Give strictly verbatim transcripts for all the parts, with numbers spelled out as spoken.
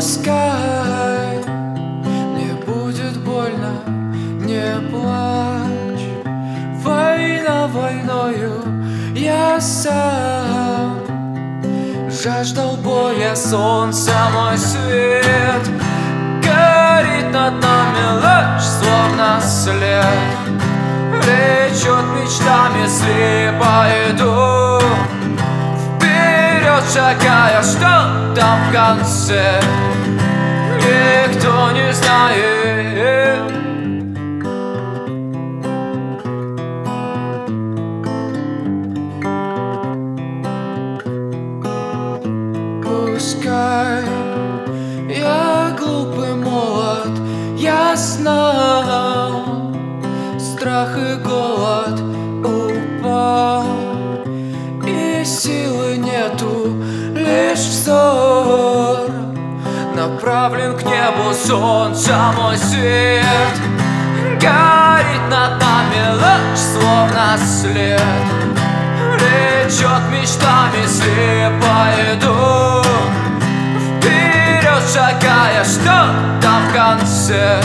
Пускай мне будет больно, не плачь. Война войною, я сам жаждал боя, солнца мой свет. Горит над нами луч, словно след. Влечет мечтами, слепо иду вперед, шагая, что там в конце никто не знает. Пускай я глупый молод, я знал страх и голод, упал, и силы нету, лишь взор направлен к небу, солнца мой свет. Горит над нами луч, словно след. Влечет мечтами, слепо иду вперед, шагая, что там в конце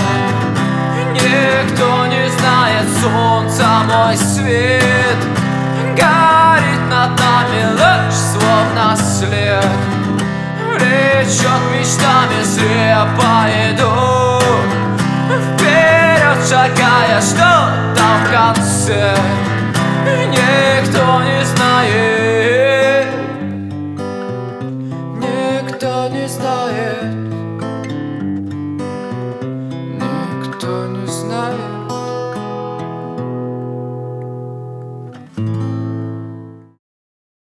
никто не знает, солнца мой свет. Горит над нами луч, словно след. Влечет мечтами, слепо иду вперед, шагая, что там в конце никто не знает. Никто не знает.